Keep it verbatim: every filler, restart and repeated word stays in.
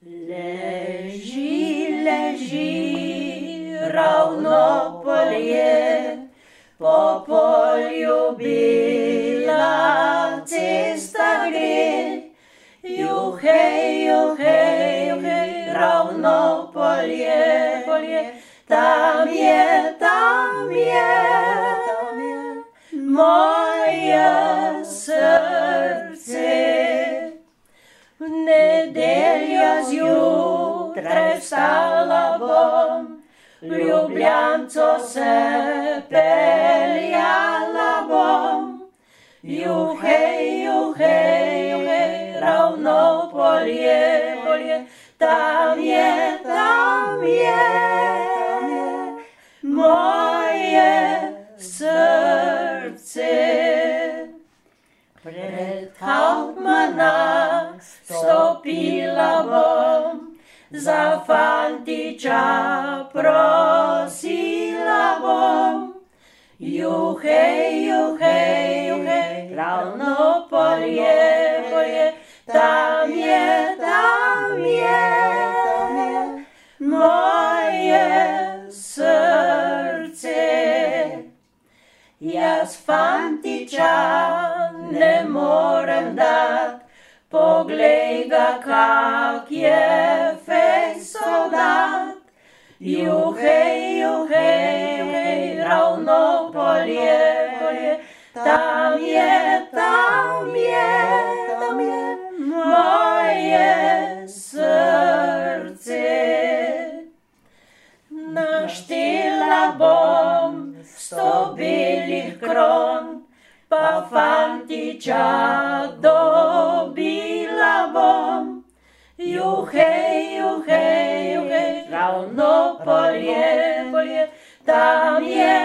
Leži, leži, ravno polje, po polju bila cesta gre. Juhej, juhej, juhej, ravno polje, polje, tam je, tam je, tam je moje srce. V nedeljo zjutraj vstala bom, v Ljubljanco se peljala bom. Juhej, juhej, juhej, ravno polje, polje, tam je, tam je, tam je moje srce. Pred Hauptmanna stopila bom, za fantiča prosila bom. Juhej, juhej, juhej, ravno polje, polje, tam je, tam je, tam je moje srce. Jaz fantiča ne morem dat, poglej ga, kak je fejst soldat. Juhej, juhej, juhej, ravno polje, polje, tam je, tam je, tam je moje srce. Naštela bom sto belih kron, pa fantiča dobila bom. Juhej, juhej, juhej, ravno polje, polje, tam je,